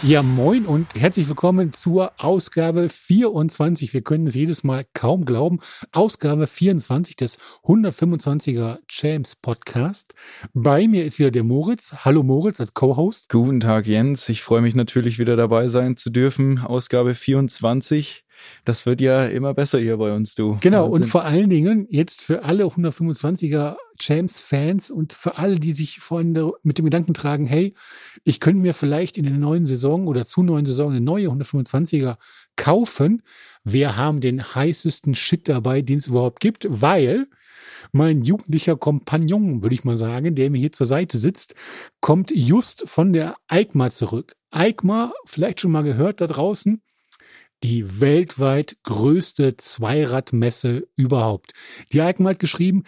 Ja, moin und herzlich willkommen zur Ausgabe 24. Wir können es jedes Mal kaum glauben. Ausgabe 24 des 125er Champs Podcast. Bei mir ist wieder der Moritz. Hallo Moritz als Co-Host. Guten Tag Jens, ich freue mich natürlich wieder dabei sein zu dürfen. Ausgabe 24. Das wird ja immer besser hier bei uns, du. Genau, Wahnsinn. und vor allen Dingen jetzt für alle 125er Champs-Fans und für alle, die sich vorhin mit dem Gedanken tragen, hey, ich könnte mir vielleicht in der neuen Saison oder zur neuen Saison eine neue 125er kaufen. Wir haben den heißesten Shit dabei, den es überhaupt gibt, weil mein jugendlicher Kompagnon, würde ich mal sagen, der mir hier zur Seite sitzt, kommt just von der EICMA zurück. EICMA, vielleicht schon mal gehört da draußen, die weltweit größte Zweiradmesse überhaupt. Die EICMA hat geschrieben,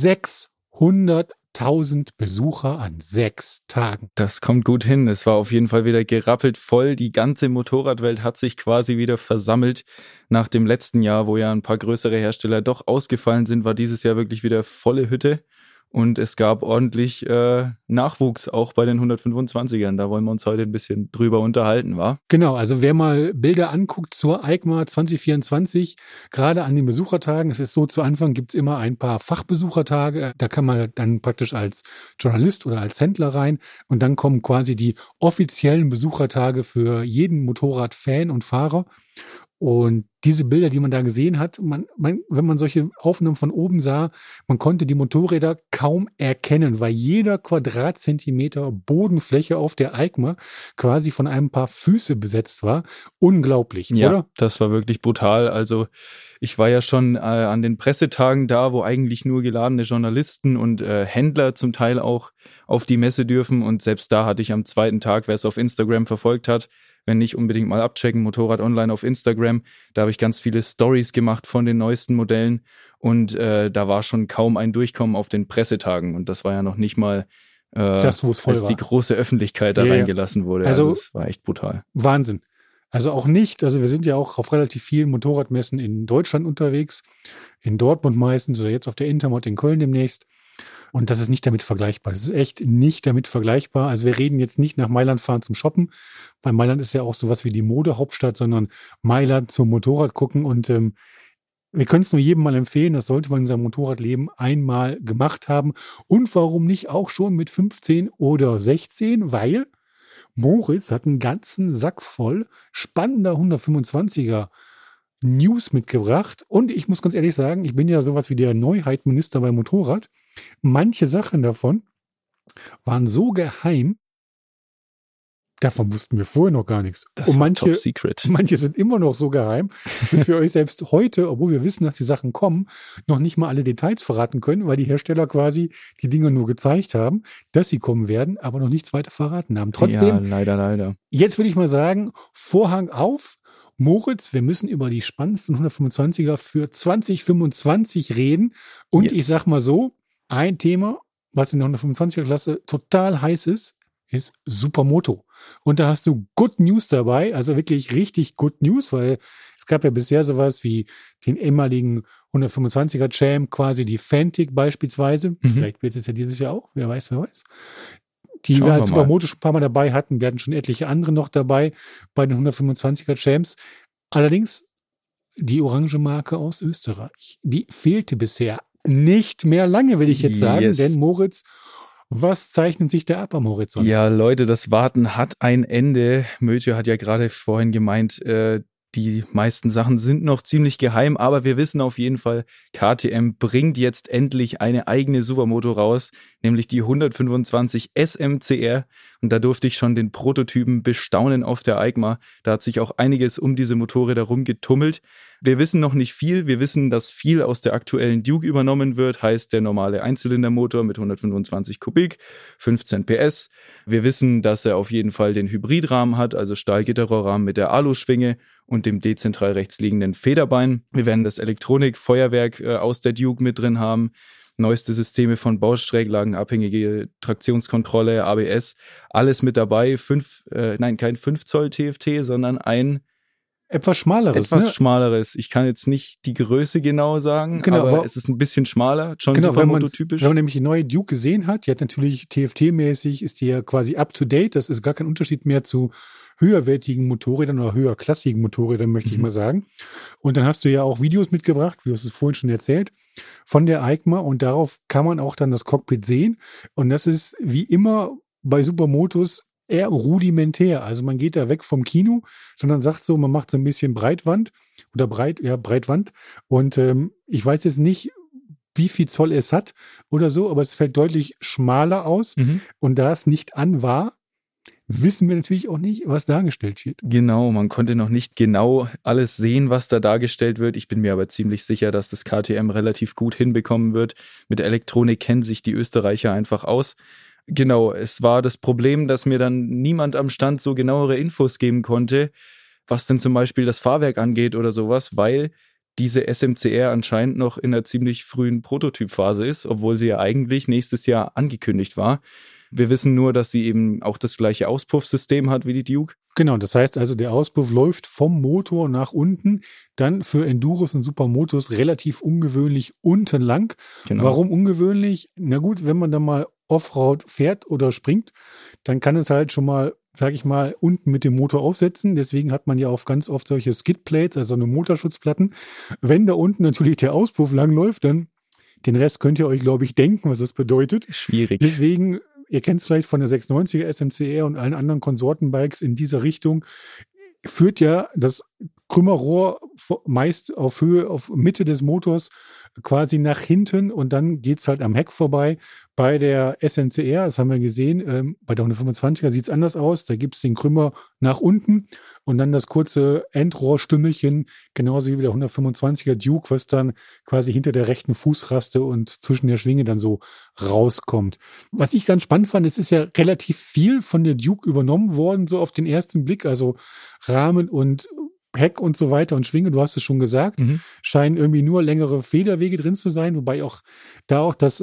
600.000 Besucher an 6 Tagen. Das kommt gut hin. Es war auf jeden Fall wieder gerappelt voll. Die ganze Motorradwelt hat sich quasi wieder versammelt. Nach dem letzten Jahr, wo ja ein paar größere Hersteller doch ausgefallen sind, war dieses Jahr wirklich wieder volle Hütte. Und es gab ordentlich Nachwuchs auch bei den 125ern. Da wollen wir uns heute ein bisschen drüber unterhalten, wa? Genau, also wer mal Bilder anguckt zur EICMA 2024, gerade an den Besuchertagen, es ist so, zu Anfang gibt's immer ein paar Fachbesuchertage, da kann man dann praktisch als Journalist oder als Händler rein und dann kommen quasi die offiziellen Besuchertage für jeden Motorradfan und Fahrer. Und diese Bilder, die man da gesehen hat, wenn man solche Aufnahmen von oben sah, man konnte die Motorräder kaum erkennen, weil jeder Quadratzentimeter Bodenfläche auf der EICMA quasi von einem paar Füße besetzt war. Unglaublich, ja, oder? Das war wirklich brutal. Also ich war ja schon an den Pressetagen da, wo eigentlich nur geladene Journalisten und Händler zum Teil auch auf die Messe dürfen. Und selbst da hatte ich am zweiten Tag, wer es auf Instagram verfolgt hat, wenn nicht, unbedingt mal abchecken, Motorrad Online auf Instagram. Da habe ich ganz viele Stories gemacht von den neuesten Modellen und da war schon kaum ein Durchkommen auf den Pressetagen und das war ja noch nicht mal das, wo es voll als war. Die große Öffentlichkeit da reingelassen wurde. Also es war echt brutal. Wahnsinn. Also auch nicht, also wir sind ja auch auf relativ vielen Motorradmessen in Deutschland unterwegs, in Dortmund meistens oder jetzt auf der Intermod in Köln demnächst. Und das ist nicht damit vergleichbar. Das ist echt nicht damit vergleichbar. Also wir reden jetzt nicht nach Mailand fahren zum Shoppen, weil Mailand ist ja auch sowas wie die Modehauptstadt, sondern Mailand zum Motorrad gucken. Und wir können es nur jedem mal empfehlen, das sollte man in seinem Motorradleben einmal gemacht haben. Und warum nicht auch schon mit 15 oder 16? Weil Moritz hat einen ganzen Sack voll spannender 125er News mitgebracht. Und ich muss ganz ehrlich sagen, ich bin ja sowas wie der Neuheitminister beim Motorrad. Manche Sachen davon waren so geheim, davon wussten wir vorher noch gar nichts. Das und war top secret. Manche sind immer noch so geheim, dass wir euch selbst heute, obwohl wir wissen, dass die Sachen kommen, noch nicht mal alle Details verraten können, weil die Hersteller quasi die Dinge nur gezeigt haben, dass sie kommen werden, aber noch nichts weiter verraten haben. Trotzdem, ja, leider. Jetzt würde ich mal sagen, Vorhang auf. Moritz, wir müssen über die spannendsten 125er für 2025 reden. Und yes. Ich sag mal so, ein Thema, was in der 125er-Klasse total heiß ist Supermoto. Und da hast du Good News dabei, also wirklich richtig Good News, weil es gab ja bisher sowas wie den ehemaligen 125er Champ, quasi die Fantic beispielsweise. Vielleicht wird es ja dieses Jahr auch, wer weiß. Die wir als Supermoto schon ein paar Mal dabei hatten. Wir hatten schon etliche andere noch dabei bei den 125er Champs. Allerdings die orange Marke aus Österreich, die fehlte bisher nicht mehr lange, will ich jetzt sagen. Yes. Denn Moritz, was zeichnet sich da ab am Horizont? Ja, Leute, das Warten hat ein Ende. Mötje hat ja gerade vorhin gemeint, die meisten Sachen sind noch ziemlich geheim, aber wir wissen auf jeden Fall, KTM bringt jetzt endlich eine eigene Supermoto raus, nämlich die 125 SMCR. Und da durfte ich schon den Prototypen bestaunen auf der EICMA. Da hat sich auch einiges um diese Motorräder rumgetummelt. Wir wissen noch nicht viel. Wir wissen, dass viel aus der aktuellen Duke übernommen wird, heißt der normale Einzylindermotor mit 125 Kubik, 15 PS. Wir wissen, dass er auf jeden Fall den Hybridrahmen hat, also Stahlgitterrohrrahmen mit der Aluschwinge und dem dezentral rechts liegenden Federbein. Wir werden das Elektronikfeuerwerk aus der Duke mit drin haben. Neueste Systeme von Bosch, schräglagenabhängige Traktionskontrolle, ABS, alles mit dabei. Kein 5 Zoll TFT, sondern ein etwas schmaleres. Schmaleres. Ich kann jetzt nicht die Größe genau sagen, aber es ist ein bisschen schmaler, schon Supermoto-typisch. Wenn man nämlich die neue Duke gesehen hat, die hat natürlich TFT-mäßig, ist die ja quasi up-to-date. Das ist gar kein Unterschied mehr zu höherwertigen Motorrädern oder höherklassigen Motorrädern, möchte ich mal sagen. Und dann hast du ja auch Videos mitgebracht, wie du es vorhin schon erzählt, von der EICMA und darauf kann man auch dann das Cockpit sehen. Und das ist wie immer bei Supermotos eher rudimentär. Also man geht da weg vom Kino, sondern sagt so, man macht so ein bisschen Breitwand oder Breitwand. Und ich weiß jetzt nicht, wie viel Zoll es hat oder so, aber es fällt deutlich schmaler aus. Und da es nicht an war, wissen wir natürlich auch nicht, was dargestellt wird. Genau, man konnte noch nicht genau alles sehen, was da dargestellt wird. Ich bin mir aber ziemlich sicher, dass das KTM relativ gut hinbekommen wird. Mit Elektronik kennen sich die Österreicher einfach aus. Genau, es war das Problem, dass mir dann niemand am Stand so genauere Infos geben konnte, was denn zum Beispiel das Fahrwerk angeht oder sowas, weil diese SMCR anscheinend noch in einer ziemlich frühen Prototypphase ist, obwohl sie ja eigentlich nächstes Jahr angekündigt war. Wir wissen nur, dass sie eben auch das gleiche Auspuffsystem hat wie die Duke. Genau, das heißt also, der Auspuff läuft vom Motor nach unten, dann für Enduros und Supermotos relativ ungewöhnlich unten lang. Genau. Warum ungewöhnlich? Na gut, wenn man da mal Offroad fährt oder springt, dann kann es halt schon mal, sag ich mal, unten mit dem Motor aufsetzen. Deswegen hat man ja auch ganz oft solche Skidplates, also eine Motorschutzplatten. Wenn da unten natürlich der Auspuff langläuft, dann den Rest könnt ihr euch, glaube ich, denken, was das bedeutet. Schwierig. Deswegen, ihr kennt es vielleicht von der 690er SMCR und allen anderen Konsortenbikes in dieser Richtung, führt ja das Krümmerrohr meist auf Höhe, auf Mitte des Motors quasi nach hinten und dann geht's halt am Heck vorbei. Bei der SMCR, das haben wir gesehen, bei der 125er sieht's anders aus. Da gibt's den Krümmer nach unten und dann das kurze Endrohrstümmelchen, genauso wie bei der 125er Duke, was dann quasi hinter der rechten Fußraste und zwischen der Schwinge dann so rauskommt. Was ich ganz spannend fand, es ist ja relativ viel von der Duke übernommen worden, so auf den ersten Blick, also Rahmen und Heck und so weiter und Schwinge, du hast es schon gesagt, scheinen irgendwie nur längere Federwege drin zu sein, wobei auch das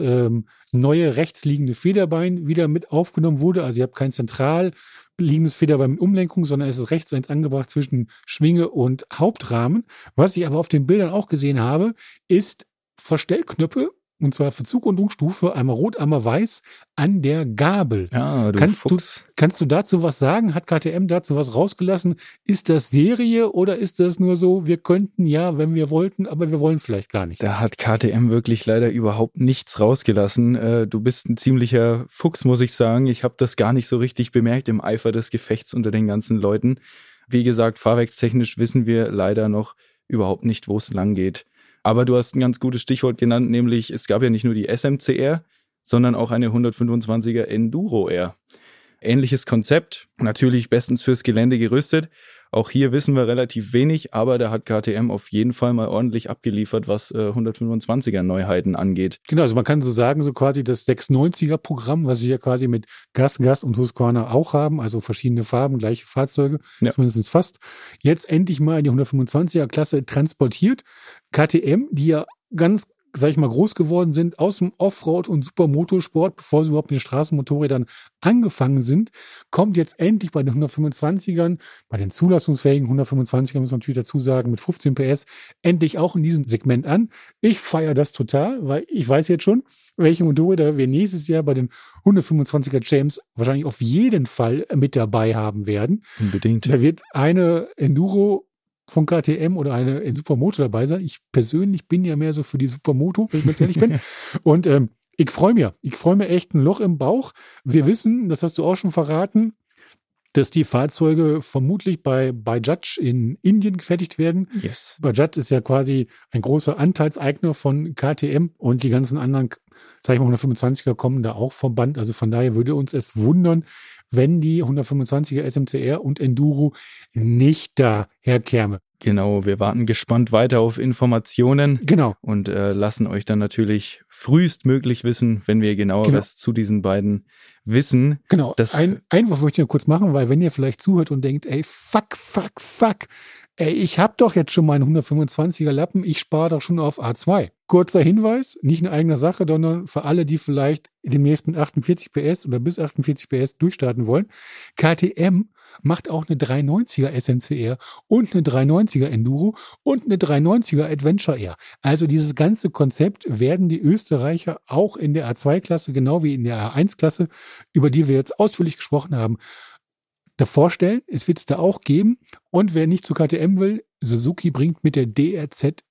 neue rechts liegende Federbein wieder mit aufgenommen wurde. Also ihr habt kein zentral liegendes Federbein mit Umlenkung, sondern es ist rechts eins angebracht zwischen Schwinge und Hauptrahmen. Was ich aber auf den Bildern auch gesehen habe, ist Verstellknöpfe, und zwar für Zug- und Umstufe, einmal rot, einmal weiß, an der Gabel. Ja, Kannst du dazu was sagen? Hat KTM dazu was rausgelassen? Ist das Serie oder ist das nur so, wir könnten ja, wenn wir wollten, aber wir wollen vielleicht gar nicht? Da hat KTM wirklich leider überhaupt nichts rausgelassen. Du bist ein ziemlicher Fuchs, muss ich sagen. Ich habe das gar nicht so richtig bemerkt im Eifer des Gefechts unter den ganzen Leuten. Wie gesagt, fahrwerkstechnisch wissen wir leider noch überhaupt nicht, wo es lang geht. Aber du hast ein ganz gutes Stichwort genannt, nämlich es gab ja nicht nur die SMCR, sondern auch eine 125er Enduro R. Ähnliches Konzept, natürlich bestens fürs Gelände gerüstet. Auch hier wissen wir relativ wenig, aber da hat KTM auf jeden Fall mal ordentlich abgeliefert, was 125er Neuheiten angeht. Genau, also man kann so sagen, so quasi das 690er Programm, was sie ja quasi mit Gas und Husqvarna auch haben, also verschiedene Farben, gleiche Fahrzeuge, zumindest fast. Jetzt endlich mal in die 125er Klasse transportiert. KTM, die ja ganz, sag ich mal, groß geworden sind aus dem Offroad- und Supermotorsport, bevor sie überhaupt mit den Straßenmotorrädern angefangen sind, kommt jetzt endlich bei den 125ern, bei den zulassungsfähigen 125ern, muss man natürlich dazu sagen, mit 15 PS, endlich auch in diesem Segment an. Ich feiere das total, weil ich weiß jetzt schon, welche Motorräder wir nächstes Jahr bei den 125er James wahrscheinlich auf jeden Fall mit dabei haben werden. Unbedingt. Da wird eine Enduro von KTM oder eine Supermoto dabei sein. Ich persönlich bin ja mehr so für die Supermoto, wenn ich ganz ehrlich bin. Und ich freue mich. Ich freue mich echt ein Loch im Bauch. Wir wissen, das hast du auch schon verraten, dass die Fahrzeuge vermutlich bei Bajaj in Indien gefertigt werden. Yes. Bajaj ist ja quasi ein großer Anteilseigner von KTM und die ganzen anderen, sag ich mal, 125er kommen da auch vom Band. Also von daher würde uns es wundern, wenn die 125er SMCR und Enduro nicht daherkäme. Genau, wir warten gespannt weiter auf Informationen. Genau. Und lassen euch dann natürlich frühestmöglich wissen, wenn wir genaueres zu diesen beiden wissen. Genau. Ein Einwurf möchte ich nur kurz machen, weil wenn ihr vielleicht zuhört und denkt, ey, fuck, ey, ich hab doch jetzt schon meinen 125er Lappen, ich spare doch schon auf A2. Kurzer Hinweis, nicht in eigener Sache, sondern für alle, die vielleicht demnächst mit 48 PS oder bis 48 PS durchstarten wollen. KTM macht auch eine 390er SMCR und eine 390er Enduro und eine 390er Adventure R. Also dieses ganze Konzept werden die Österreicher auch in der A2-Klasse, genau wie in der A1-Klasse, über die wir jetzt ausführlich gesprochen haben, davor stellen. Es wird es da auch geben. Und wer nicht zu KTM will, Suzuki bringt mit der DRZ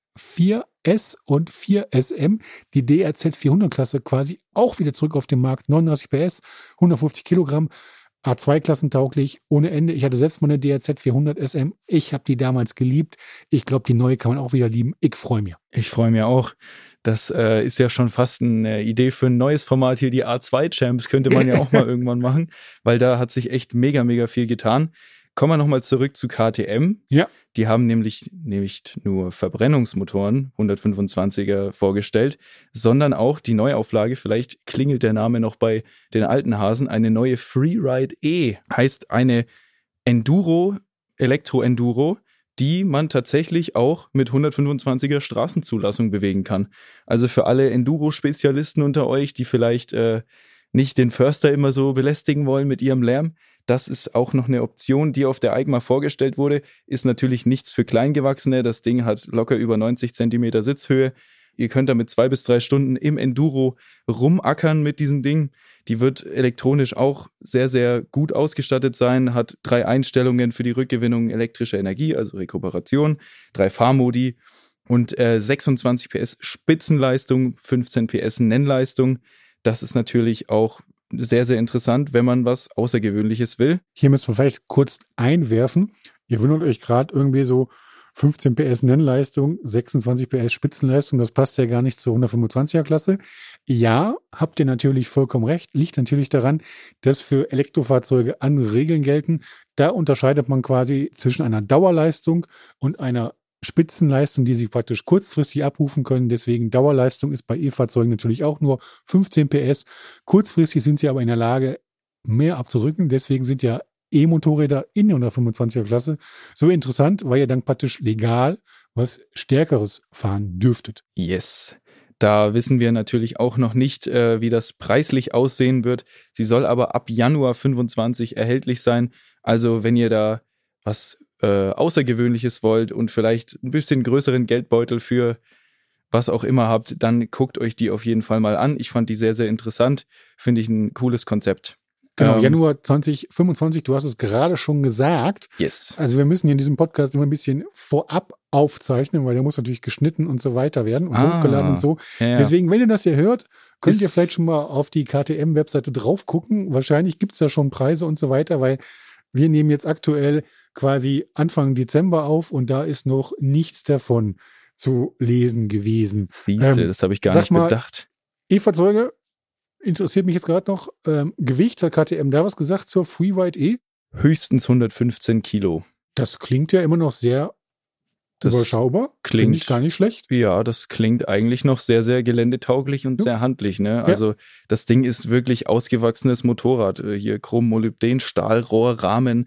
4S und 4SM die DRZ 400-Klasse quasi auch wieder zurück auf den Markt. 39 PS, 150 Kilogramm, A2-klassentauglich, ohne Ende. Ich hatte selbst mal eine DRZ 400 SM. Ich habe die damals geliebt. Ich glaube, die neue kann man auch wieder lieben. Ich freue mich. Ich freue mich auch. Das ist ja schon fast eine Idee für ein neues Format hier. Die A2-Champs könnte man ja auch mal irgendwann machen, weil da hat sich echt mega, mega viel getan. Kommen wir nochmal zurück zu KTM. Ja. Die haben nämlich nicht nur Verbrennungsmotoren, 125er, vorgestellt, sondern auch die Neuauflage, vielleicht klingelt der Name noch bei den alten Hasen, eine neue Freeride E. Heißt eine Enduro, Elektro-Enduro, die man tatsächlich auch mit 125er Straßenzulassung bewegen kann. Also für alle Enduro-Spezialisten unter euch, die vielleicht nicht den Förster immer so belästigen wollen mit ihrem Lärm, das ist auch noch eine Option, die auf der EICMA vorgestellt wurde. Ist natürlich nichts für Kleingewachsene. Das Ding hat locker über 90 Zentimeter Sitzhöhe. Ihr könnt damit 2 bis 3 Stunden im Enduro rumackern mit diesem Ding. Die wird elektronisch auch sehr, sehr gut ausgestattet sein, hat 3 Einstellungen für die Rückgewinnung elektrischer Energie, also Rekuperation, 3 Fahrmodi und 26 PS Spitzenleistung, 15 PS Nennleistung. Das ist natürlich auch sehr, sehr interessant, wenn man was Außergewöhnliches will. Hier müssen wir vielleicht kurz einwerfen. Ihr wundert euch gerade irgendwie so 15 PS Nennleistung, 26 PS Spitzenleistung, das passt ja gar nicht zur 125er Klasse. Ja, habt ihr natürlich vollkommen recht. Liegt natürlich daran, dass für Elektrofahrzeuge andere Regeln gelten. Da unterscheidet man quasi zwischen einer Dauerleistung und einer Spitzenleistung, die sie praktisch kurzfristig abrufen können. Deswegen Dauerleistung ist bei E-Fahrzeugen natürlich auch nur 15 PS. Kurzfristig sind sie aber in der Lage, mehr abzudrücken. Deswegen sind ja E-Motorräder in der 125er Klasse so interessant, weil ihr dann praktisch legal was Stärkeres fahren dürftet. Yes. Da wissen wir natürlich auch noch nicht, wie das preislich aussehen wird. Sie soll aber ab Januar 25 erhältlich sein. Also wenn ihr da was Außergewöhnliches wollt und vielleicht ein bisschen größeren Geldbeutel für was auch immer habt, dann guckt euch die auf jeden Fall mal an. Ich fand die sehr, sehr interessant. Finde ich ein cooles Konzept. Genau, Januar 2025, du hast es gerade schon gesagt. Yes. Also wir müssen hier in diesem Podcast immer ein bisschen vorab aufzeichnen, weil der muss natürlich geschnitten und so weiter werden und hochgeladen und so. Ja. Deswegen, wenn ihr das hier hört, könnt ihr vielleicht schon mal auf die KTM-Webseite drauf gucken. Wahrscheinlich gibt's da schon Preise und so weiter, weil wir nehmen jetzt aktuell quasi Anfang Dezember auf und da ist noch nichts davon zu lesen gewesen. Siehste, das habe ich gar nicht bedacht. E-Fahrzeuge interessiert mich jetzt gerade noch. Gewicht, hat KTM da was gesagt zur Freeride E? Höchstens 115 Kilo. Das klingt ja immer noch sehr überschaubar. Finde ich gar nicht schlecht. Ja, das klingt eigentlich noch sehr, sehr geländetauglich und sehr handlich. Ne? Also das Ding ist wirklich ausgewachsenes Motorrad. Hier Chrom-Molybden, Stahlrohr, Rahmen,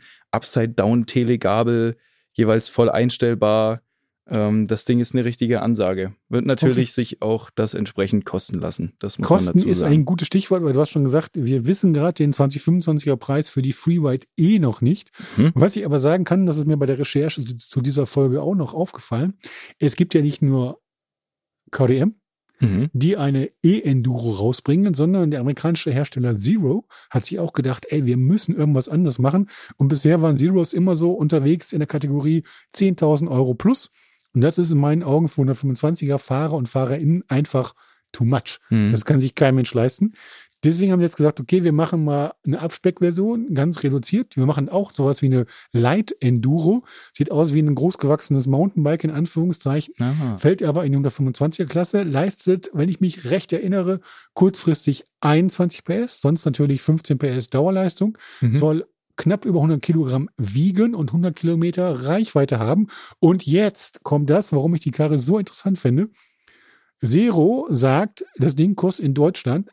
Upside-Down-Telegabel, jeweils voll einstellbar. Das Ding ist eine richtige Ansage. Wird natürlich sich auch das entsprechend kosten lassen. Das muss Kosten man dazu ist sagen. ein gutes Stichwort, weil du hast schon gesagt, wir wissen gerade den 2025er Preis für die Freeride E noch nicht. Was ich aber sagen kann, das ist mir bei der Recherche zu dieser Folge auch noch aufgefallen. Es gibt ja nicht nur KTM, die eine E-Enduro rausbringen, sondern der amerikanische Hersteller Zero hat sich auch gedacht, wir müssen irgendwas anderes machen. Und bisher waren Zeros immer so unterwegs in der Kategorie 10.000 Euro plus. Und das ist in meinen Augen für 125er Fahrer und FahrerInnen einfach too much. Das kann sich kein Mensch leisten. Deswegen haben wir jetzt gesagt, okay, wir machen mal eine Abspeckversion, ganz reduziert. Wir machen auch sowas wie eine Light Enduro. Sieht aus wie ein großgewachsenes Mountainbike in Anführungszeichen. Aha. Fällt aber in die 125er Klasse. Leistet, wenn ich mich recht erinnere, kurzfristig 21 PS, sonst natürlich 15 PS Dauerleistung. Soll knapp über 100 Kilogramm wiegen und 100 Kilometer Reichweite haben. Und jetzt kommt das, warum ich die Karre so interessant finde. Zero sagt, das Ding kostet in Deutschland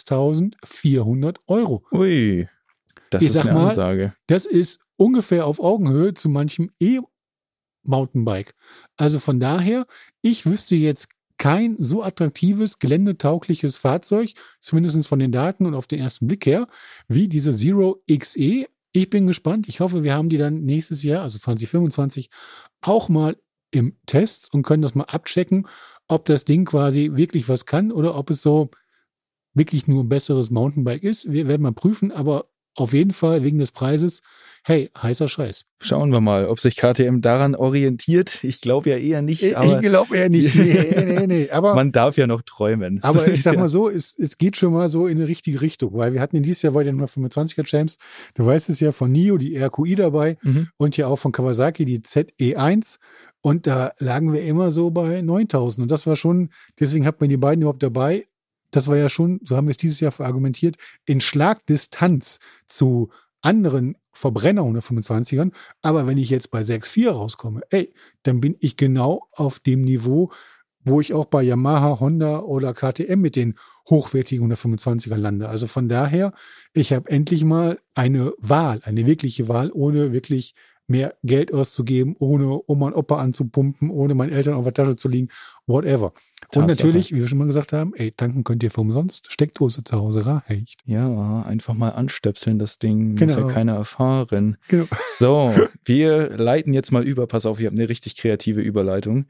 6.400 Euro. Ui, das ist eine Ansage. Das ist ungefähr auf Augenhöhe zu manchem E-Mountainbike. Also von daher, ich wüsste jetzt kein so attraktives, geländetaugliches Fahrzeug, zumindest von den Daten und auf den ersten Blick her, wie diese Zero XE. Ich bin gespannt. Ich hoffe, wir haben die dann nächstes Jahr, also 2025, auch mal im Test und können das mal abchecken, ob das Ding quasi wirklich was kann oder ob es so wirklich nur ein besseres Mountainbike ist. Wir werden mal prüfen, aber auf jeden Fall wegen des Preises, hey, heißer Scheiß. Schauen wir mal, ob sich KTM daran orientiert. Ich glaube ja eher nicht. Aber ich glaube eher nicht. Nee. Aber man darf ja noch träumen. Aber ich sag mal so, es geht schon mal so in eine richtige Richtung, weil wir hatten in dieses Jahr bei den 125er Champs, du weißt es ja, von NIO die RQi dabei und ja auch von Kawasaki die ZE1 und da lagen wir immer so bei 9.000 und das war schon, deswegen hat man die beiden überhaupt dabei, das war ja schon, so haben wir es dieses Jahr verargumentiert, in Schlagdistanz zu anderen Verbrenner 125ern, aber wenn ich jetzt bei 6.4 rauskomme, dann bin ich genau auf dem Niveau, wo ich auch bei Yamaha, Honda oder KTM mit den hochwertigen 125er lande. Also von daher, ich habe endlich mal eine Wahl, eine wirkliche Wahl, ohne wirklich mehr Geld auszugeben, ohne Oma und Opa anzupumpen, ohne meinen Eltern auf der Tasche zu liegen, whatever. Tatsache. Und natürlich, wie wir schon mal gesagt haben, tanken könnt ihr für umsonst, Steckdose zu Hause reicht. Ja, einfach mal anstöpseln das Ding, muss ja keiner erfahren. Genau. So, wir leiten jetzt mal über, pass auf, ihr habt eine richtig kreative Überleitung.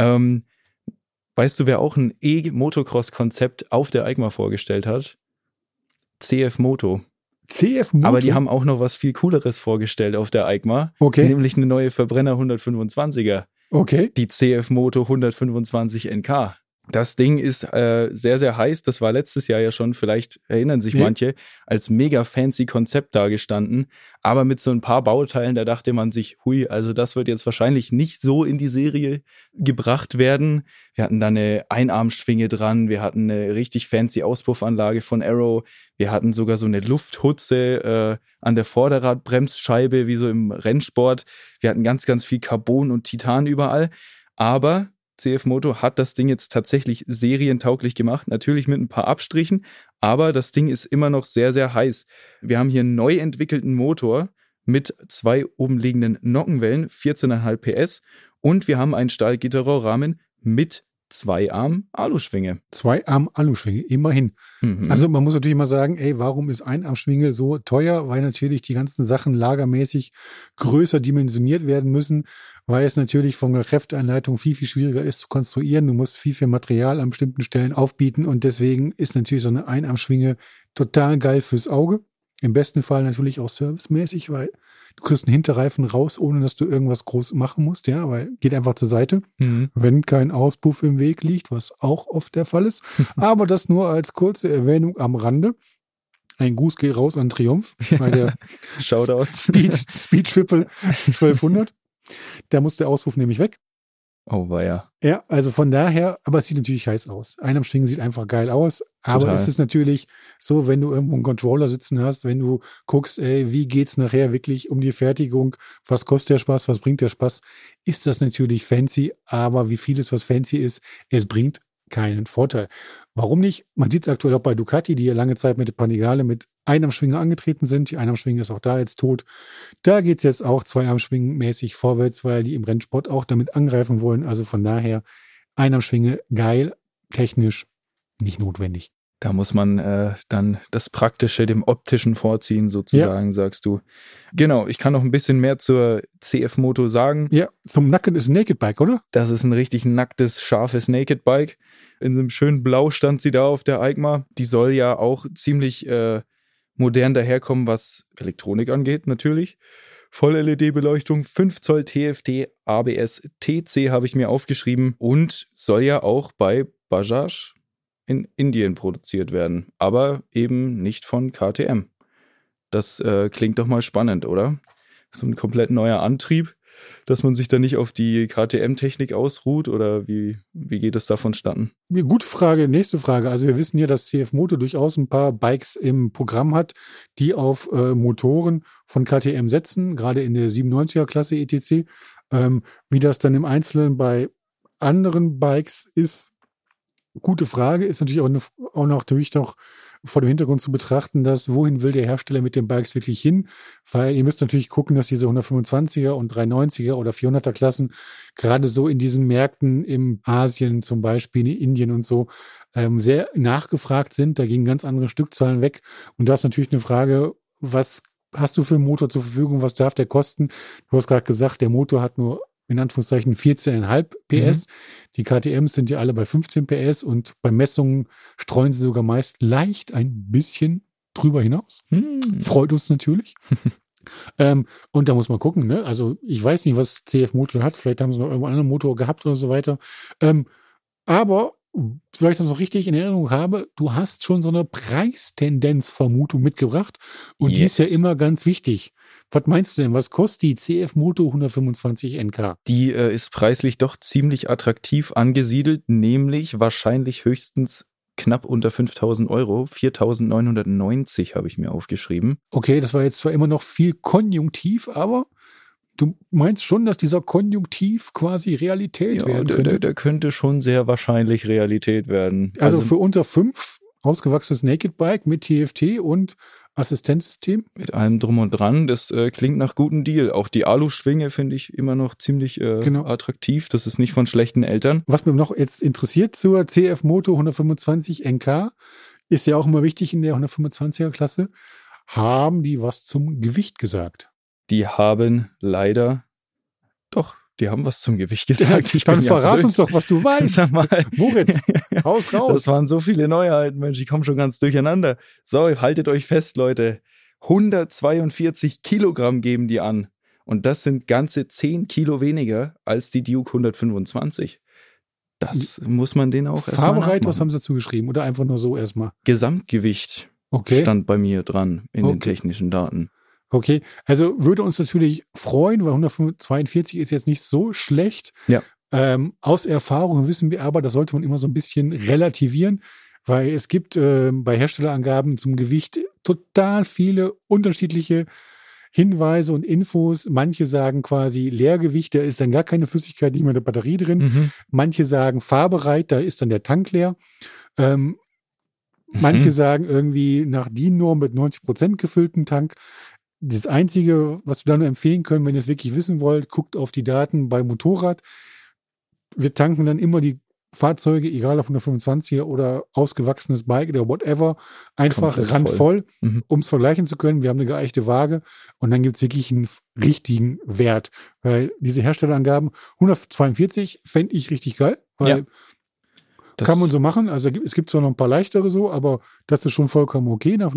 Weißt du, wer auch ein E-Motocross-Konzept auf der EICMA vorgestellt hat? CF Moto. CF Moto? Aber die haben auch noch was viel Cooleres vorgestellt auf der EICMA. Okay. Nämlich eine neue Verbrenner 125er. Okay. Die CF Moto 125 NK. Das Ding ist sehr, sehr heiß. Das war letztes Jahr ja schon, vielleicht erinnern sich manche, als mega fancy Konzept dargestanden. Aber mit so ein paar Bauteilen, da dachte man sich, hui, also das wird jetzt wahrscheinlich nicht so in die Serie gebracht werden. Wir hatten da eine Einarmschwinge dran, wir hatten eine richtig fancy Auspuffanlage von Arrow, wir hatten sogar so eine Lufthutze an der Vorderradbremsscheibe, wie so im Rennsport. Wir hatten ganz, ganz viel Carbon und Titan überall. Aber CF Moto hat das Ding jetzt tatsächlich serientauglich gemacht, natürlich mit ein paar Abstrichen, aber das Ding ist immer noch sehr, sehr heiß. Wir haben hier einen neu entwickelten Motor mit 2 obenliegenden Nockenwellen, 14,5 PS und wir haben einen Stahlgitterrohrrahmen mit 2-Arm-Aluschwinge. 2-Arm-Aluschwinge, immerhin. Also man muss natürlich mal sagen, warum ist Einarmschwinge so teuer? Weil natürlich die ganzen Sachen lagermäßig größer dimensioniert werden müssen, weil es natürlich von der Kräfteeinleitung viel, viel schwieriger ist zu konstruieren. Du musst viel, viel Material an bestimmten Stellen aufbieten und deswegen ist natürlich so eine Einarmschwinge total geil fürs Auge. Im besten Fall natürlich auch servicemäßig, weil du kriegst einen Hinterreifen raus, ohne dass du irgendwas groß machen musst, weil geht einfach zur Seite, wenn kein Auspuff im Weg liegt, was auch oft der Fall ist. Aber das nur als kurze Erwähnung am Rande. Ein Gruß geht raus an Triumph bei der Shoutout. Speed Triple 1200. Da muss der Auspuff nämlich weg. Oh, weia. Ja, also von daher, aber es sieht natürlich heiß aus. Einarmschwingen sieht einfach geil aus, aber Total. Es ist natürlich so, wenn du irgendwo einen Controller sitzen hast, wenn du guckst, wie geht's nachher wirklich um die Fertigung, was kostet der Spaß, was bringt der Spaß, ist das natürlich fancy, aber wie vieles, was fancy ist, es bringt keinen Vorteil. Warum nicht? Man sieht es aktuell auch bei Ducati, die ja lange Zeit mit der Panigale mit Einarmschwinge angetreten sind. Die Einarmschwinge ist auch da jetzt tot. Da geht es jetzt auch 2-Armschwingen mäßig vorwärts, weil die im Rennsport auch damit angreifen wollen. Also von daher Einarmschwinge geil, technisch nicht notwendig. Da muss man dann das Praktische dem Optischen vorziehen, sozusagen, sagst du. Genau, ich kann noch ein bisschen mehr zur CF Moto sagen. Ja, zum Nacken ist ein Naked Bike, oder? Das ist ein richtig nacktes, scharfes Naked Bike. In so einem schönen Blau stand sie da auf der EICMA. Die soll ja auch ziemlich modern daherkommen, was Elektronik angeht, natürlich. Voll-LED-Beleuchtung, 5 Zoll TFT, ABS, TC habe ich mir aufgeschrieben und soll ja auch bei Bajaj in Indien produziert werden, aber eben nicht von KTM. Das klingt doch mal spannend, oder? So ein komplett neuer Antrieb, dass man sich da nicht auf die KTM-Technik ausruht, oder wie geht es da vonstatten? Gute Frage, nächste Frage. Also wir wissen ja, dass CF Moto durchaus ein paar Bikes im Programm hat, die auf Motoren von KTM setzen, gerade in der 97er-Klasse ETC. Wie das dann im Einzelnen bei anderen Bikes ist, gute Frage, ist natürlich auch noch vor dem Hintergrund zu betrachten, dass wohin will der Hersteller mit den Bikes wirklich hin, weil ihr müsst natürlich gucken, dass diese 125er und 390er oder 400er Klassen gerade so in diesen Märkten im Asien zum Beispiel, in Indien und so sehr nachgefragt sind, da gehen ganz andere Stückzahlen weg und da ist natürlich eine Frage, was hast du für einen Motor zur Verfügung, was darf der kosten? Du hast gerade gesagt, der Motor hat nur in Anführungszeichen 14,5 PS. Die KTMs sind ja alle bei 15 PS und bei Messungen streuen sie sogar meist leicht ein bisschen drüber hinaus. Freut uns natürlich. Und da muss man gucken, ne? Also ich weiß nicht, was CF Moto hat. Vielleicht haben sie noch irgendwo einen anderen Motor gehabt oder so weiter. Aber vielleicht ich das noch richtig in Erinnerung habe, du hast schon so eine Preistendenzvermutung mitgebracht. Und die ist ja immer ganz wichtig. Was meinst du denn? Was kostet die CF Moto 125 NK? Die ist preislich doch ziemlich attraktiv angesiedelt, nämlich wahrscheinlich höchstens knapp unter 5.000 Euro. 4.990 habe ich mir aufgeschrieben. Okay, das war jetzt zwar immer noch viel Konjunktiv, aber du meinst schon, dass dieser Konjunktiv quasi Realität werden könnte? Der könnte schon sehr wahrscheinlich Realität werden. Also für unter 5 ausgewachsenes Naked Bike mit TFT und Assistenzsystem? Mit allem drum und dran, das klingt nach gutem Deal. Auch die Alu-Schwinge finde ich immer noch ziemlich attraktiv. Das ist nicht von schlechten Eltern. Was mich noch jetzt interessiert zur CF Moto 125 NK, ist ja auch immer wichtig in der 125er Klasse, haben die was zum Gewicht gesagt? Die haben leider, doch, die haben was zum Gewicht gesagt. Dann verrat uns doch, was du weißt. Sag mal. Moritz, raus. Das waren so viele Neuheiten, Mensch, ich komme schon ganz durcheinander. So, haltet euch fest, Leute. 142 Kilogramm geben die an. Und das sind ganze 10 Kilo weniger als die Duke 125. Das muss man denen auch erstmal Fahrbereit, was haben sie dazu geschrieben? Oder einfach nur so erstmal? Gesamtgewicht stand bei mir dran in den technischen Daten. Okay, also würde uns natürlich freuen, weil 142 ist jetzt nicht so schlecht. Ja. Aus Erfahrung wissen wir aber, das sollte man immer so ein bisschen relativieren, weil es gibt bei Herstellerangaben zum Gewicht total viele unterschiedliche Hinweise und Infos. Manche sagen quasi Leergewicht, da ist dann gar keine Flüssigkeit, nicht mehr eine Batterie drin. Manche sagen fahrbereit, da ist dann der Tank leer. Manche sagen irgendwie nach DIN-Norm mit 90% gefüllten Tank. Das Einzige, was wir dann empfehlen können, wenn ihr es wirklich wissen wollt, guckt auf die Daten bei Motorrad. Wir tanken dann immer die Fahrzeuge, egal ob 125er oder ausgewachsenes Bike oder whatever, einfach randvoll, um es vergleichen zu können. Wir haben eine geeichte Waage und dann gibt es wirklich einen richtigen Wert. Weil diese Herstellerangaben, 142 fände ich richtig geil, weil kann man so machen. Also es gibt zwar noch ein paar leichtere so, aber das ist schon vollkommen okay in der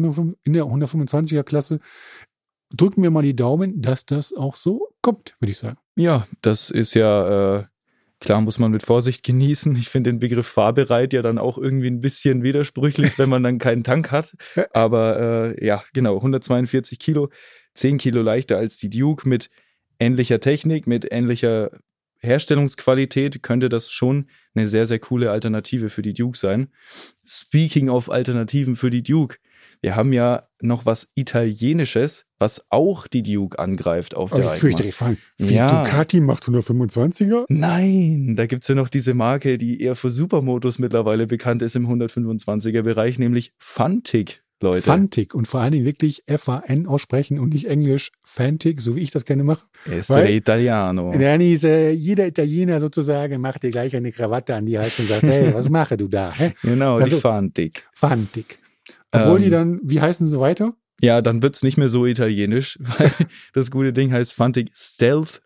125er Klasse. Drücken wir mal die Daumen, dass das auch so kommt, würde ich sagen. Ja, das ist ja, klar muss man mit Vorsicht genießen. Ich finde den Begriff fahrbereit ja dann auch irgendwie ein bisschen widersprüchlich, wenn man dann keinen Tank hat. Aber genau, 142 Kilo, 10 Kilo leichter als die Duke mit ähnlicher Technik, mit ähnlicher Herstellungsqualität könnte das schon eine sehr, sehr coole Alternative für die Duke sein. Speaking of Alternativen für die Duke, wir haben ja noch was Italienisches, was auch die Duke angreift auf der Jetzt würde ich direkt fragen, wie Ducati macht 125er? Nein, da gibt's ja noch diese Marke, die eher für Supermotos mittlerweile bekannt ist im 125er Bereich, nämlich Fantic, Leute. Fantic und vor allen Dingen wirklich F-A-N aussprechen und nicht Englisch Fantic, so wie ich das gerne mache. Essere Italiano. Jeder Italiener sozusagen macht dir gleich eine Krawatte an die Hals und sagt, hey, was mache du da? Hä? Genau, also, die Fantic. Fantic. Obwohl die dann, wie heißen sie weiter? Ja, dann wird's nicht mehr so italienisch, weil das gute Ding heißt Fantic Stealth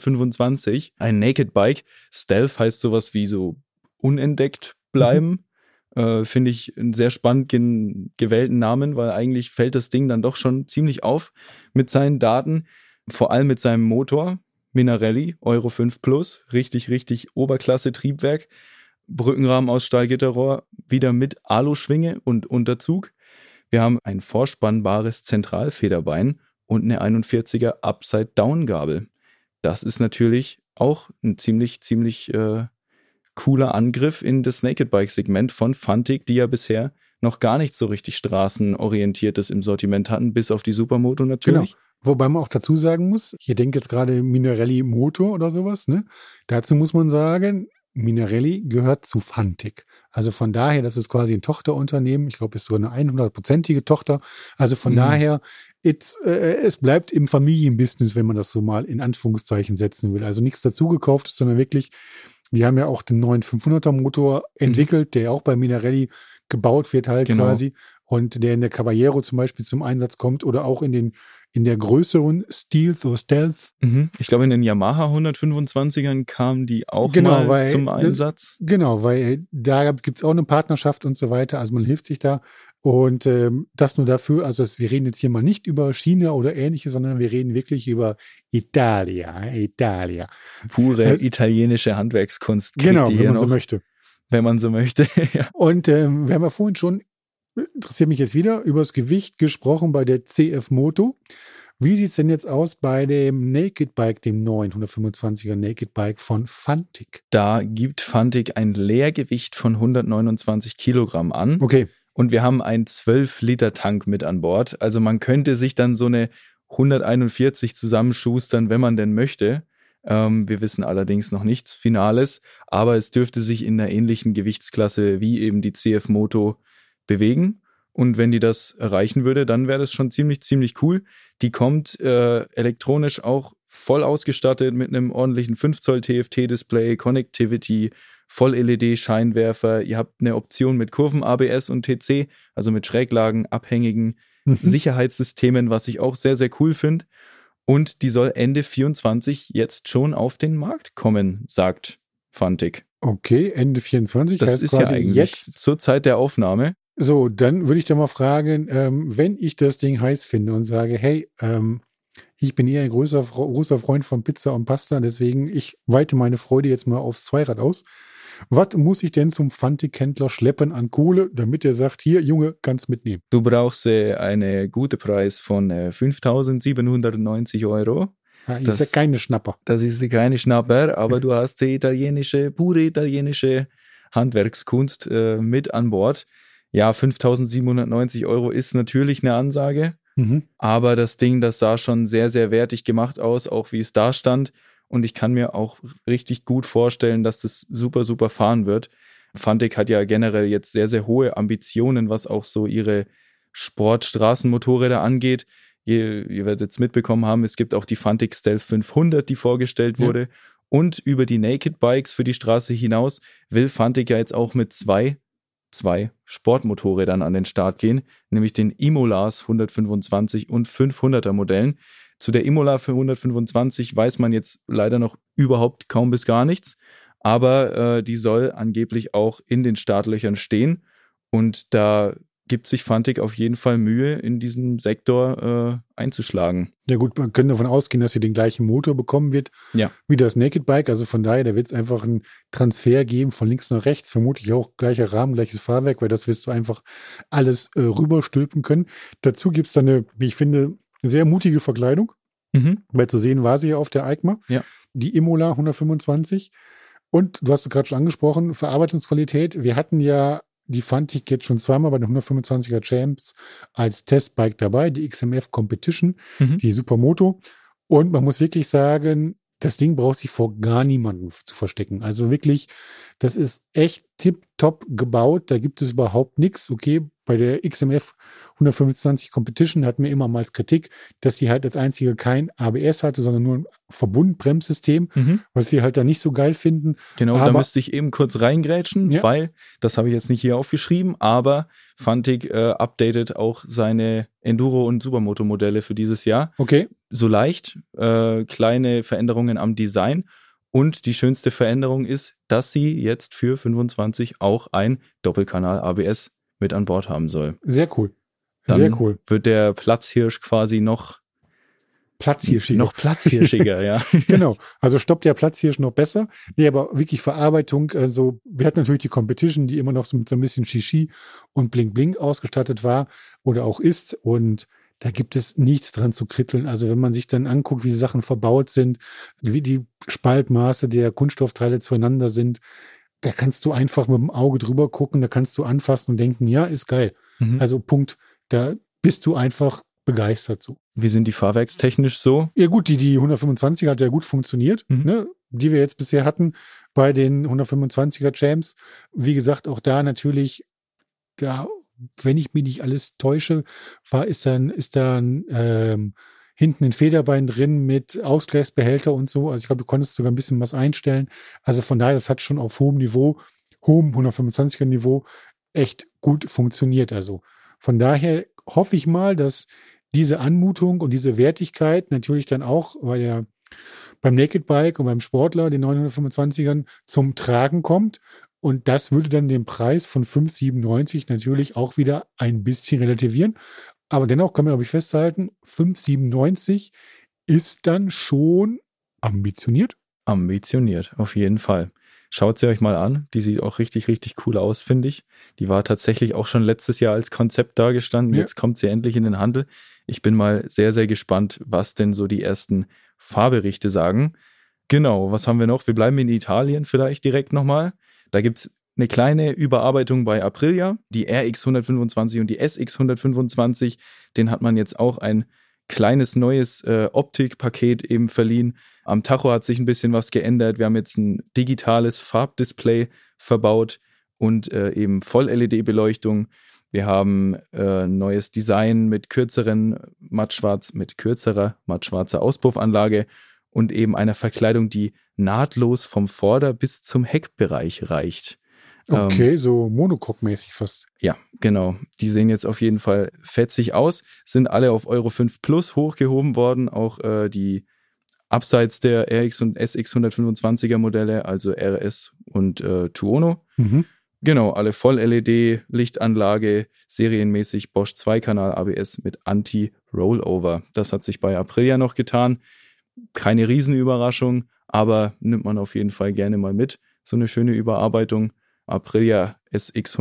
125, ein Naked Bike. Stealth heißt sowas wie so unentdeckt bleiben. Finde ich einen sehr spannend gewählten Namen, weil eigentlich fällt das Ding dann doch schon ziemlich auf mit seinen Daten, vor allem mit seinem Motor, Minarelli, Euro 5 Plus, richtig Oberklasse Triebwerk, Brückenrahmen aus Stahlgitterrohr, wieder mit Aluschwinge und Unterzug. Wir haben ein vorspannbares Zentralfederbein und eine 41er Upside-Down-Gabel. Das ist natürlich auch ein ziemlich cooler Angriff in das Naked-Bike-Segment von Fantic, die ja bisher noch gar nicht so richtig straßenorientiertes im Sortiment hatten, bis auf die Supermoto natürlich. Genau. Wobei man auch dazu sagen muss, ihr denkt jetzt gerade Minarelli Motor oder sowas, ne? Dazu muss man sagen, Minarelli gehört zu Fantic. Also von daher, das ist quasi ein Tochterunternehmen. Ich glaube, es ist sogar eine 100%ige Tochter. Also von daher, es bleibt im Familienbusiness, wenn man das so mal in Anführungszeichen setzen will. Also nichts dazugekauft, sondern wirklich, wir haben ja auch den neuen 500er Motor entwickelt, der auch bei Minarelli gebaut wird halt Genau. quasi und der in der Caballero zum Beispiel zum Einsatz kommt oder auch in der größeren Stealth oder Stealth. Ich glaube, in den Yamaha 125ern kamen die auch Genau, mal zum Einsatz. Genau, weil da gibt's auch eine Partnerschaft und so weiter, also man hilft sich da und das nur dafür, also wir reden jetzt hier mal nicht über China oder ähnliches, sondern wir reden wirklich über Italia. Pure italienische Handwerkskunst. Genau, die wenn hier man noch, so möchte. Wenn man so möchte, ja. Und wir haben ja vorhin schon, interessiert mich jetzt wieder, über das Gewicht gesprochen bei der CF Moto. Wie sieht's denn jetzt aus bei dem Naked Bike, dem neuen 125er Naked Bike von Fantic? Da gibt Fantic ein Leergewicht von 129 Kilogramm an. Okay. Und wir haben einen 12-Liter-Tank mit an Bord. Also man könnte sich dann so eine 141 zusammenschustern, wenn man denn möchte. Wir wissen allerdings noch nichts Finales, aber es dürfte sich in einer ähnlichen Gewichtsklasse wie eben die CF Moto bewegen. Und wenn die das erreichen würde, dann wäre das schon ziemlich cool. Die kommt elektronisch auch voll ausgestattet mit einem ordentlichen 5 Zoll TFT-Display, Connectivity, Voll-LED-Scheinwerfer. Ihr habt eine Option mit Kurven-ABS und TC, also mit Schräglagen, abhängigen Sicherheitssystemen, was ich auch sehr cool finde. Und die soll Ende 24 jetzt schon auf den Markt kommen, sagt Fantic. Okay, Ende 24. Das heißt ist quasi ja eigentlich jetzt zur Zeit der Aufnahme. So, dann würde ich da mal fragen, wenn ich das Ding heiß finde und sage, hey, ich bin eher ein großer Freund von Pizza und Pasta, deswegen ich weite meine Freude jetzt mal aufs Zweirad aus. Was muss ich denn zum Fantic-Händler schleppen an Kohle, damit er sagt, hier, Junge, kannst mitnehmen? Du brauchst einen guten Preis von 5.790 €. Das ist ja keine Schnapper. Das ist keine Schnapper, aber du hast die pure italienische Handwerkskunst mit an Bord. Ja, 5.790 € ist natürlich eine Ansage, aber das Ding, das sah schon sehr wertig gemacht aus, auch wie es da stand. Und ich kann mir auch richtig gut vorstellen, dass das super fahren wird. Fantic hat ja generell jetzt sehr hohe Ambitionen, was auch so ihre Sport-Straßenmotorräder angeht. Ihr werdet jetzt mitbekommen haben, es gibt auch die Fantic Stealth 500, die vorgestellt wurde. Und über die Naked Bikes für die Straße hinaus will Fantic ja jetzt auch mit zwei Sportmotorrädern an den Start gehen, nämlich den Imolas 125 und 500er Modellen. Zu der Imola für 125 weiß man jetzt leider noch überhaupt kaum bis gar nichts, aber die soll angeblich auch in den Startlöchern stehen und da gibt sich Fantic auf jeden Fall Mühe, in diesem Sektor einzuschlagen. Ja gut, man könnte davon ausgehen, dass sie den gleichen Motor bekommen wird wie das Naked Bike. Also von daher, da wird es einfach einen Transfer geben von links nach rechts. Vermutlich auch gleicher Rahmen, gleiches Fahrwerk, weil das wirst du einfach alles rüberstülpen können. Dazu gibt es dann eine, wie ich finde, sehr mutige Verkleidung. Weil zu sehen war sie ja auf der EICMA. Ja. Die Imola 125. Und du hast es gerade schon angesprochen, Verarbeitungsqualität. Wir hatten ja die Fantic jetzt schon zweimal bei den 125er Champs als Testbike dabei, die XMF Competition, die Supermoto. Und man muss wirklich sagen, das Ding braucht sich vor gar niemandem zu verstecken. Also wirklich, das ist echt tipptopp gebaut. Da gibt es überhaupt nichts. Okay, bei der XMF 125 Competition hatten wir immer mal als Kritik, dass die halt als einzige kein ABS hatte, sondern nur ein Verbundbremssystem, was wir halt da nicht so geil finden. Genau, da müsste ich eben kurz reingrätschen, weil, das habe ich jetzt nicht hier aufgeschrieben, aber Fantic updatet auch seine Enduro- und Supermoto-Modelle für dieses Jahr. Okay. So leicht, kleine Veränderungen am Design. Und die schönste Veränderung ist, dass sie jetzt für 25 auch ein Doppelkanal-ABS mit an Bord haben soll. Sehr cool. Dann sehr cool. Wird der Platzhirsch quasi noch platzhirschiger, ja. Genau. Also stoppt der Platzhirsch noch besser. Nee, aber wirklich Verarbeitung, also wir hatten natürlich die Competition, die immer noch so mit so ein bisschen Shishi und Bling Bling ausgestattet war oder auch ist und da gibt es nichts dran zu kritteln. Also wenn man sich dann anguckt, wie die Sachen verbaut sind, wie die Spaltmaße der Kunststoffteile zueinander sind, da kannst du einfach mit dem Auge drüber gucken, da kannst du anfassen und denken, ja, ist geil. Also Punkt, da bist du einfach begeistert so. Wie sind die fahrwerkstechnisch so? Ja gut, die 125 hat ja gut funktioniert, ne, die wir jetzt bisher hatten bei den 125er Champs. Wie gesagt, auch da natürlich, da, wenn ich mich nicht alles täusche, ist dann hinten ein Federbein drin mit Ausgleichsbehälter und so. Also ich glaube, du konntest sogar ein bisschen was einstellen. Also von daher, das hat schon auf hohem 125er Niveau echt gut funktioniert. Also von daher hoffe ich mal, dass diese Anmutung und diese Wertigkeit natürlich dann auch beim Naked Bike und beim Sportler, den 925ern, zum Tragen kommt. Und das würde dann den Preis von 5,97 natürlich auch wieder ein bisschen relativieren. Aber dennoch kann man, glaube ich, festhalten, 5,97 ist dann schon ambitioniert. Ambitioniert, auf jeden Fall. Schaut sie euch mal an. Die sieht auch richtig, richtig cool aus, finde ich. Die war tatsächlich auch schon letztes Jahr als Konzept dagestanden. Jetzt kommt sie endlich in den Handel. Ich bin mal sehr, sehr gespannt, was denn so die ersten Fahrberichte sagen. Genau, was haben wir noch? Wir bleiben in Italien vielleicht direkt nochmal. Da gibt's eine kleine Überarbeitung bei Aprilia. Die RX 125 und die SX 125, den hat man jetzt auch ein kleines neues Optikpaket eben verliehen. Am Tacho hat sich ein bisschen was geändert. Wir haben jetzt ein digitales Farbdisplay verbaut und eben Voll-LED-Beleuchtung. Wir haben neues Design mit kürzerer mattschwarzer Auspuffanlage und eben einer Verkleidung, die nahtlos vom Vorder- bis zum Heckbereich reicht. Okay, so Monocoque-mäßig fast. Ja, genau. Die sehen jetzt auf jeden Fall fetzig aus, sind alle auf Euro 5 Plus hochgehoben worden, auch die abseits der RX und SX 125er Modelle, also RS und Tuono. Mhm. Genau, alle Voll-LED, Lichtanlage, serienmäßig Bosch 2-Kanal ABS mit Anti-Rollover. Das hat sich bei Aprilia noch getan. Keine Riesenüberraschung, aber nimmt man auf jeden Fall gerne mal mit. So eine schöne Überarbeitung. Aprilia SX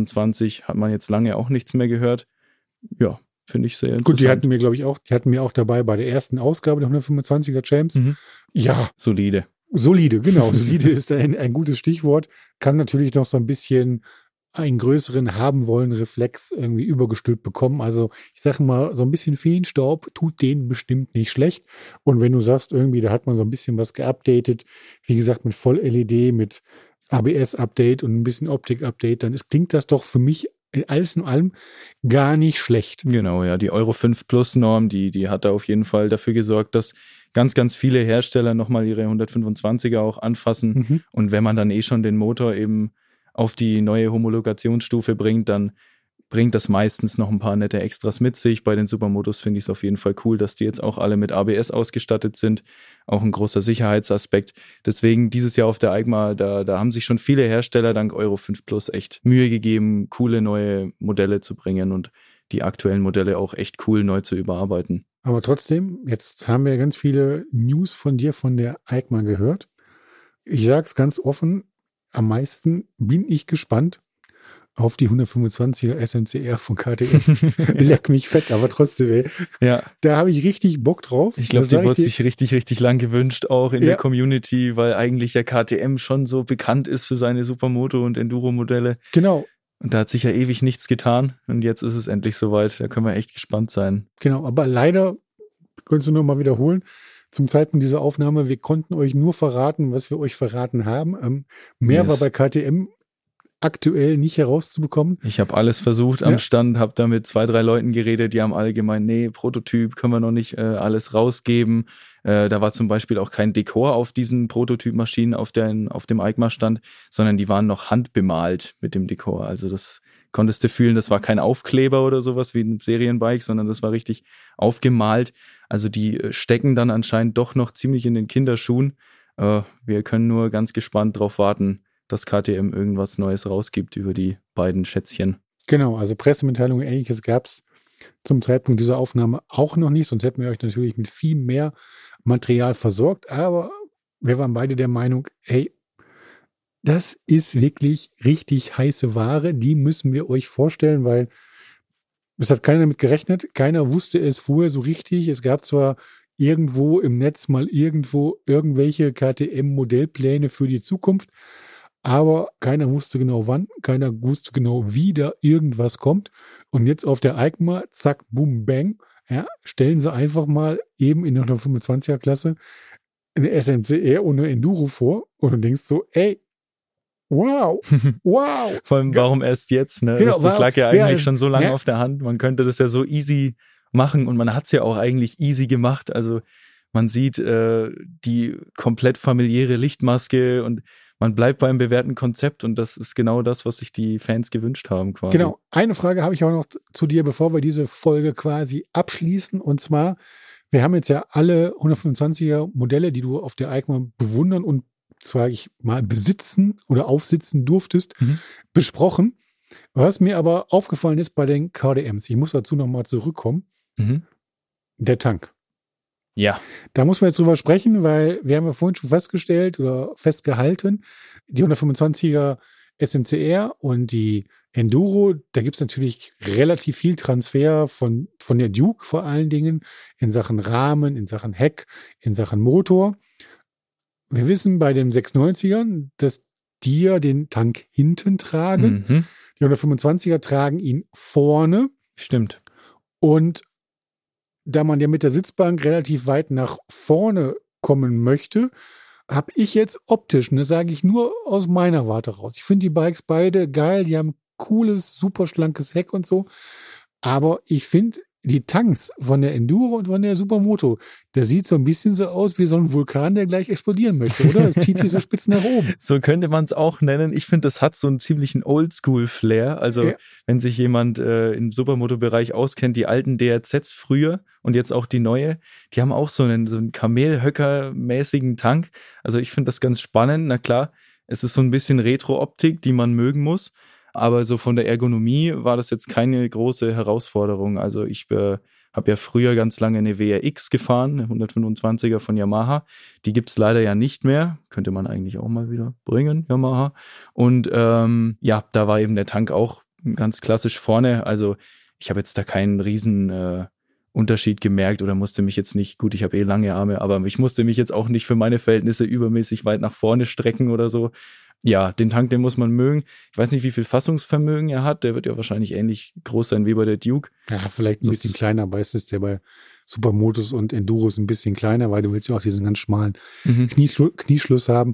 125 hat man jetzt lange auch nichts mehr gehört. Ja, finde ich sehr interessant. Gut, die hatten wir auch dabei bei der ersten Ausgabe der 125er Champs. Mhm. Ja. Solide, genau. Solide ist ein gutes Stichwort. Kann natürlich noch so ein bisschen einen größeren haben wollen Reflex irgendwie übergestülpt bekommen. Also ich sage mal, so ein bisschen Feenstaub tut denen bestimmt nicht schlecht. Und wenn du sagst, irgendwie, da hat man so ein bisschen was geupdatet, wie gesagt, mit Voll-LED, mit ABS-Update und ein bisschen Optik-Update, dann klingt das doch für mich alles in allem gar nicht schlecht. Genau, ja, die Euro 5 Plus Norm, die hat da auf jeden Fall dafür gesorgt, dass ganz, ganz viele Hersteller nochmal ihre 125er auch anfassen. Mhm. Und wenn man dann schon den Motor eben auf die neue Homologationsstufe bringt, dann bringt das meistens noch ein paar nette Extras mit sich. Bei den Supermotos finde ich es auf jeden Fall cool, dass die jetzt auch alle mit ABS ausgestattet sind. Auch ein großer Sicherheitsaspekt. Deswegen dieses Jahr auf der EICMA, da haben sich schon viele Hersteller dank Euro 5 Plus echt Mühe gegeben, coole neue Modelle zu bringen und die aktuellen Modelle auch echt cool neu zu überarbeiten. Aber trotzdem, jetzt haben wir ganz viele News von dir von der EICMA gehört. Ich sage es ganz offen, am meisten bin ich gespannt auf die 125er SMCR von KTM. Leck mich fett, aber trotzdem, ey. Ja. Da habe ich richtig Bock drauf. Ich glaube, die wurde sich richtig, richtig lang gewünscht, auch in der Community, weil eigentlich ja KTM schon so bekannt ist für seine Supermoto- und Enduro-Modelle. Genau. Und da hat sich ja ewig nichts getan. Und jetzt ist es endlich soweit. Da können wir echt gespannt sein. Genau, aber leider, könntest du nur mal wiederholen, zum Zeitpunkt dieser Aufnahme, wir konnten euch nur verraten, was wir euch verraten haben. Mehr war bei KTM aktuell nicht herauszubekommen. Ich habe alles versucht am Stand, habe da mit 2, 3 Leuten geredet, die haben alle gemeint, nee, Prototyp können wir noch nicht alles rausgeben. Da war zum Beispiel auch kein Dekor auf diesen Prototypmaschinen auf dem EICMA-Stand, sondern die waren noch handbemalt mit dem Dekor. Also das konntest du fühlen, das war kein Aufkleber oder sowas wie ein Serienbike, sondern das war richtig aufgemalt. Also die stecken dann anscheinend doch noch ziemlich in den Kinderschuhen. Wir können nur ganz gespannt drauf warten, dass KTM irgendwas Neues rausgibt über die beiden Schätzchen. Genau, also Pressemitteilungen Ähnliches gab es zum Zeitpunkt dieser Aufnahme auch noch nicht, sonst hätten wir euch natürlich mit viel mehr Material versorgt, aber wir waren beide der Meinung, hey, das ist wirklich richtig heiße Ware, die müssen wir euch vorstellen, weil es hat keiner damit gerechnet, keiner wusste es vorher so richtig, es gab zwar irgendwo im Netz mal irgendwelche KTM-Modellpläne für die Zukunft, aber keiner wusste genau wann, keiner wusste genau, wie da irgendwas kommt. Und jetzt auf der EICMA, zack, boom, bang, stellen sie einfach mal eben in der 125er-Klasse eine SMCR und eine Enduro vor und du denkst so, ey, wow. Vor allem, warum erst jetzt? Ne? Genau, das lag ja eigentlich schon so lange auf der Hand. Man könnte das ja so easy machen und man hat es ja auch eigentlich easy gemacht. Also man sieht die komplett familiäre Lichtmaske und man bleibt beim bewährten Konzept und das ist genau das, was sich die Fans gewünscht haben quasi. Genau. Eine Frage habe ich auch noch zu dir, bevor wir diese Folge quasi abschließen. Und zwar, wir haben jetzt ja alle 125er Modelle, die du auf der EICMA bewundern und zwar ich mal besitzen oder aufsitzen durftest, besprochen. Was mir aber aufgefallen ist bei den KDMs, ich muss dazu nochmal zurückkommen, der Tank. Ja. Da muss man jetzt drüber sprechen, weil wir haben ja vorhin schon festgestellt oder festgehalten, die 125er SMCR und die Enduro, da gibt es natürlich relativ viel Transfer von der Duke vor allen Dingen in Sachen Rahmen, in Sachen Heck, in Sachen Motor. Wir wissen bei den 690ern, dass die ja den Tank hinten tragen. Die 125er tragen ihn vorne. Stimmt. Und da man ja mit der Sitzbank relativ weit nach vorne kommen möchte, habe ich jetzt optisch, und das sage ich nur aus meiner Warte raus. Ich finde die Bikes beide geil, die haben cooles, super schlankes Heck und so. Aber ich finde die Tanks von der Enduro und von der Supermoto, das sieht so ein bisschen so aus wie so ein Vulkan, der gleich explodieren möchte, oder? Das zieht sich so spitz nach oben. So könnte man es auch nennen. Ich finde, das hat so einen ziemlichen Oldschool-Flair. Also wenn sich jemand im Supermoto-Bereich auskennt, die alten DRZs früher und jetzt auch die neue, die haben auch so einen Kamelhöcker-mäßigen Tank. Also ich finde das ganz spannend. Na klar, es ist so ein bisschen Retro-Optik, die man mögen muss. Aber so von der Ergonomie war das jetzt keine große Herausforderung. Also ich habe ja früher ganz lange eine WRX gefahren, eine 125er von Yamaha. Die gibt's leider ja nicht mehr. Könnte man eigentlich auch mal wieder bringen, Yamaha. Und da war eben der Tank auch ganz klassisch vorne. Also ich habe jetzt da keinen riesen Unterschied gemerkt oder musste mich jetzt nicht, gut, ich habe lange Arme, aber ich musste mich jetzt auch nicht für meine Verhältnisse übermäßig weit nach vorne strecken oder so. Ja, den Tank, den muss man mögen. Ich weiß nicht, wie viel Fassungsvermögen er hat. Der wird ja wahrscheinlich ähnlich groß sein wie bei der Duke. Ja, vielleicht ein bisschen kleiner, aber es ist der bei Supermotos und Enduros ein bisschen kleiner, weil du willst ja auch diesen ganz schmalen Knieschluss haben.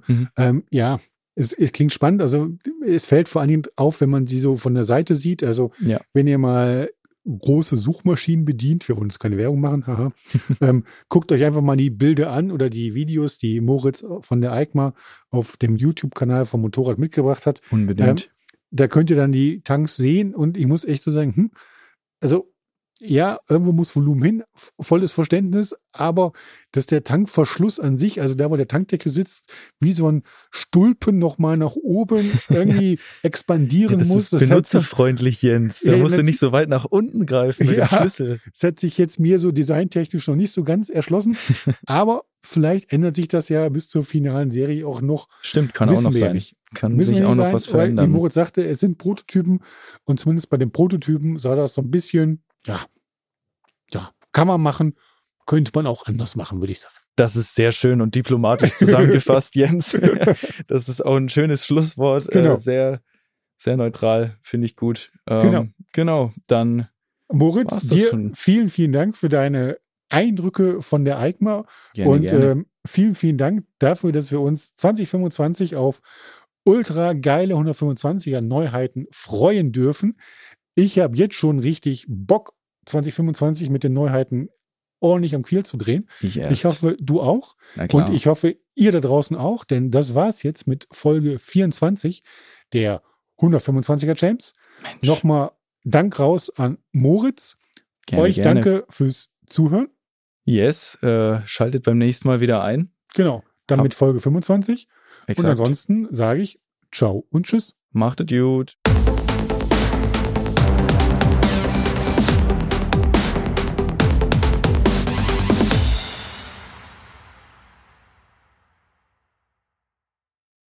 Es klingt spannend. Also es fällt vor allen Dingen auf, wenn man sie so von der Seite sieht. Also wenn ihr mal große Suchmaschinen bedient, wir wollen jetzt keine Werbung machen, haha. Guckt euch einfach mal die Bilder an oder die Videos, die Moritz von der EICMA auf dem YouTube-Kanal vom Motorrad mitgebracht hat. Unbedingt. Da könnt ihr dann die Tanks sehen und ich muss echt so sagen, also ja, irgendwo muss Volumen hin, volles Verständnis, aber dass der Tankverschluss an sich, also da, wo der Tankdeckel sitzt, wie so ein Stulpen nochmal nach oben irgendwie expandieren das muss. Das ist benutzerfreundlich, Jens. Da musst du nicht so weit nach unten greifen mit dem Schlüssel. Das hat sich jetzt mir so designtechnisch noch nicht so ganz erschlossen, aber vielleicht ändert sich das ja bis zur finalen Serie auch noch. Stimmt, kann auch noch sein. Kann sich auch noch was verändern. Wie Moritz sagte, es sind Prototypen und zumindest bei den Prototypen sah das so ein bisschen, ja, kann man machen, könnte man auch anders machen, würde ich sagen. Das ist sehr schön und diplomatisch zusammengefasst, Jens. Das ist auch ein schönes Schlusswort. Genau. Sehr, sehr neutral, finde ich gut. Genau, dann Moritz, dir vielen, vielen Dank für deine Eindrücke von der EICMA und vielen, vielen Dank dafür, dass wir uns 2025 auf ultra geile 125er Neuheiten freuen dürfen. Ich habe jetzt schon richtig Bock, 2025 mit den Neuheiten ordentlich am Kiel zu drehen. Ich hoffe, du auch. Und ich hoffe, ihr da draußen auch, denn das war's jetzt mit Folge 24 der 125er Champs. Nochmal Dank raus an Moritz. Euch gerne. Danke fürs Zuhören. Yes, schaltet beim nächsten Mal wieder ein. Genau, dann mit Folge 25. Exakt. Und ansonsten sage ich ciao und tschüss. Macht es gut.